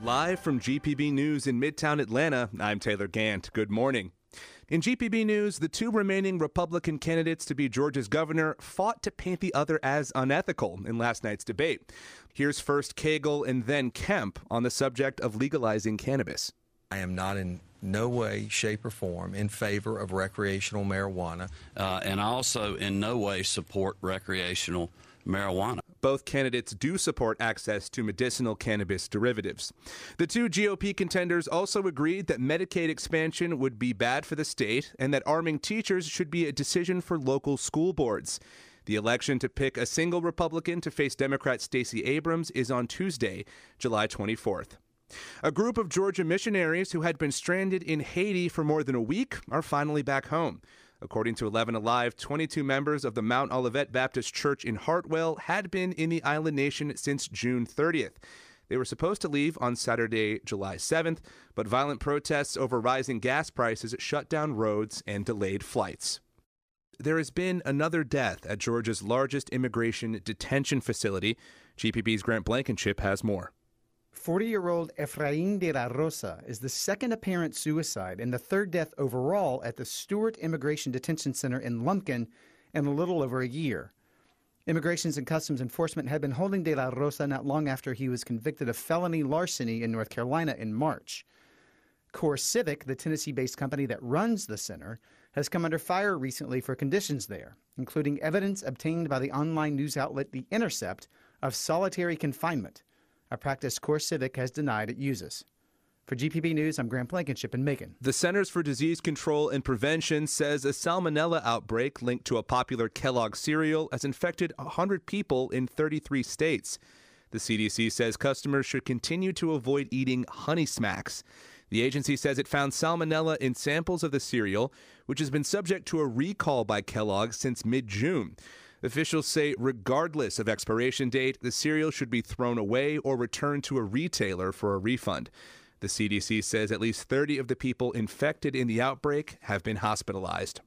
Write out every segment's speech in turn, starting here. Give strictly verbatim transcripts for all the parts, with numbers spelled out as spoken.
Live from G P B News in Midtown Atlanta, I'm Taylor Gant. Good morning. In G P B News, the two remaining Republican candidates to be Georgia's governor fought to paint the other as unethical in last night's debate. Here's first Cagle and then Kemp on the subject of legalizing cannabis. I am not in no way, shape, or form in favor of recreational marijuana. Uh, and I also in no way support recreational marijuana. Both candidates do support access to medicinal cannabis derivatives. The two G O P contenders also agreed that Medicaid expansion would be bad for the state and that arming teachers should be a decision for local school boards. The election to pick a single Republican to face Democrat Stacey Abrams is on Tuesday, July twenty-fourth. A group of Georgia missionaries who had been stranded in Haiti for more than a week are finally back home. According to eleven Alive, twenty-two members of the Mount Olivet Baptist Church in Hartwell had been in the island nation since June thirtieth. They were supposed to leave on Saturday, July seventh, but violent protests over rising gas prices shut down roads and delayed flights. There has been another death at Georgia's largest immigration detention facility. G P B's Grant Blankenship has more. forty-year-old Efrain de la Rosa is the second apparent suicide and the third death overall at the Stewart Immigration Detention Center in Lumpkin in a little over a year. Immigrations and Customs Enforcement had been holding de la Rosa not long after he was convicted of felony larceny in North Carolina in March. CoreCivic, the Tennessee-based company that runs the center, has come under fire recently for conditions there, including evidence obtained by the online news outlet The Intercept of solitary confinement, a practice CoreCivic has denied it uses. For G P B News, I'm Grant Blankenship in Macon. The Centers for Disease Control and Prevention says a salmonella outbreak linked to a popular Kellogg cereal has infected one hundred people in thirty-three states. The C D C says customers should continue to avoid eating Honey Smacks. The agency says it found salmonella in samples of the cereal, which has been subject to a recall by Kellogg since mid-June. Officials say regardless of expiration date, the cereal should be thrown away or returned to a retailer for a refund. The C D C says at least thirty of the people infected in the outbreak have been hospitalized.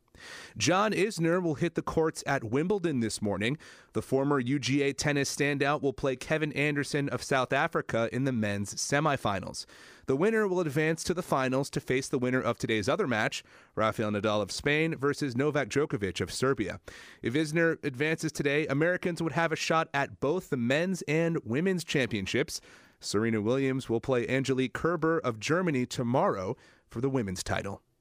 John Isner will hit the courts at Wimbledon this morning. The former U G A tennis standout will play Kevin Anderson of South Africa in the men's semifinals. The winner will advance to the finals to face the winner of today's other match, Rafael Nadal of Spain versus Novak Djokovic of Serbia. If Isner advances today, Americans would have a shot at both the men's and women's championships. Serena Williams will play Angelique Kerber of Germany tomorrow for the women's title.